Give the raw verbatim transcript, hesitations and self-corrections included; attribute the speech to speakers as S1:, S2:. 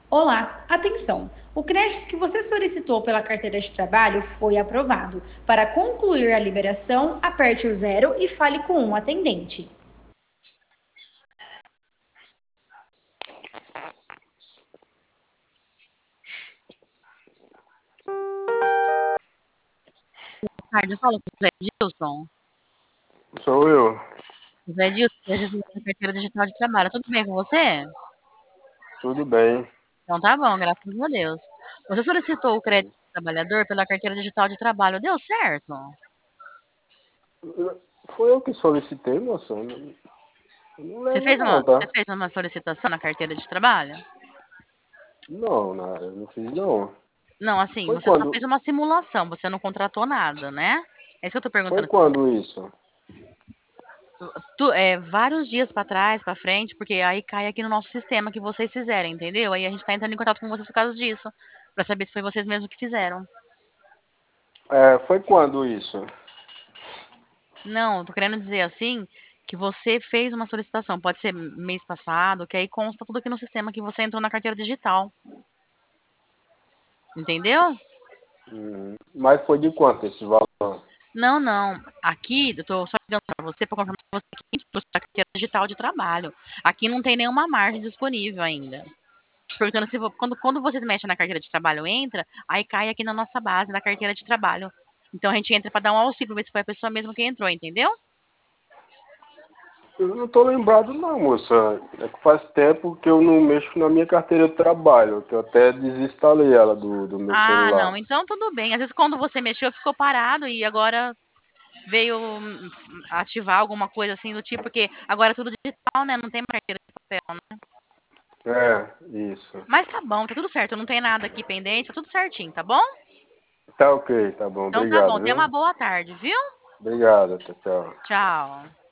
S1: Olá, atenção! O crédito que você solicitou pela carteira de trabalho foi aprovado. Para concluir a liberação, aperte o zero e fale com um atendente.
S2: Tarde, eu falo com o Zé Dilson.
S3: Sou eu.
S2: Zé Dilson, seja da carteira digital de trabalho. Tudo bem com você?
S3: Tudo bem.
S2: Então tá bom, graças a Deus. Você solicitou o crédito do trabalhador pela carteira digital de trabalho. Deu certo?
S3: Foi eu que solicitei, moça. Não, não
S2: Você
S3: lembro
S2: fez
S3: não,
S2: uma,
S3: tá?
S2: você fez uma solicitação na carteira de trabalho?
S3: Não, não, eu não fiz não.
S2: Não, assim,
S3: Foi
S2: você só
S3: quando?
S2: fez uma simulação, você não contratou nada, né? É isso que eu tô
S3: Foi
S2: perguntando.
S3: quando isso?
S2: Tu, é, vários dias pra trás, pra frente, porque aí cai aqui no nosso sistema que vocês fizerem, entendeu? Aí a gente tá entrando em contato com vocês por causa disso, pra saber se foi vocês mesmos que fizeram.
S3: É, foi quando isso?
S2: Não, tô querendo dizer assim que você fez uma solicitação, pode ser mês passado, que aí consta tudo aqui no sistema que você entrou na carteira digital, entendeu?
S3: Hum, mas foi de quanto esse valor?
S2: Não, não. Aqui, eu tô só ligando para você para confirmar que você que entrou na carteira digital de trabalho. Aqui não tem nenhuma margem disponível ainda. Perguntando se vo- quando, quando vocês mexem na carteira de trabalho, entra, aí cai aqui na nossa base, na carteira de trabalho. Então a gente entra para dar um auxílio, pra ver se foi a pessoa mesmo que entrou, entendeu?
S3: Eu não tô lembrado não, moça. É que faz tempo que eu não mexo na minha carteira de trabalho, que eu até desinstalei ela do, do meu
S2: Ah,
S3: celular.
S2: não, então tudo bem. Às vezes quando você mexeu, ficou parado e agora veio hum, ativar alguma coisa assim do tipo, porque agora é tudo digital, né? Não tem mais carteira de papel, né?
S3: É, isso.
S2: Mas tá bom, tá tudo certo. Não tem nada aqui pendente, tá tudo certinho, tá bom?
S3: Tá ok, tá bom.
S2: Então tá bom.
S3: Obrigado,
S2: Tenha uma
S3: viu?
S2: boa tarde, viu?
S3: Obrigado, tchau, tchau.
S2: Tchau.